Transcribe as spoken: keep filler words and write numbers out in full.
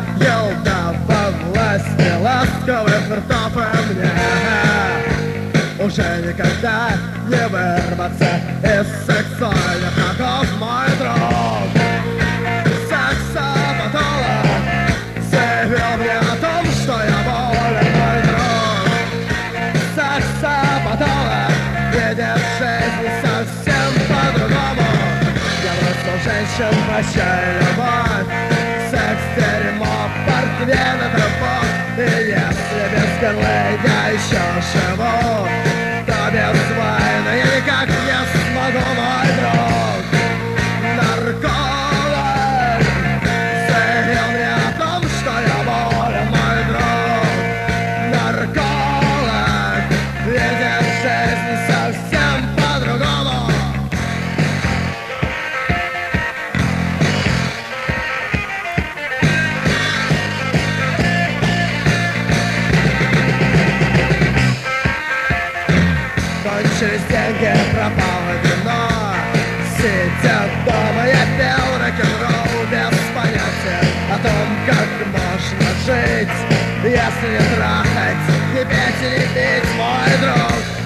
елда во власти ласковых ртов, и мне уже никогда не вырваться из сексуальных оков, мой друг. Сексопатолог заявил мне о том, что я болен, мой друг. Сексопатолог видит жизнь совсем по-другому. Я бросил женщин, прощай любовь, секс, дерьмо, портвейн и трепок. И если без горлы я еще живу, то без войны я никак не смогу, мой друг. Нарколог заявил мне о том, что я болен, мой друг. Нарколог видит жизнь совсем по-другому. Кончились деньги, пропало вино. Сидя дома, я пел рок-н-ролл без понятия о том, как можно жить, если не трахать, не петь и не пить, мой друг.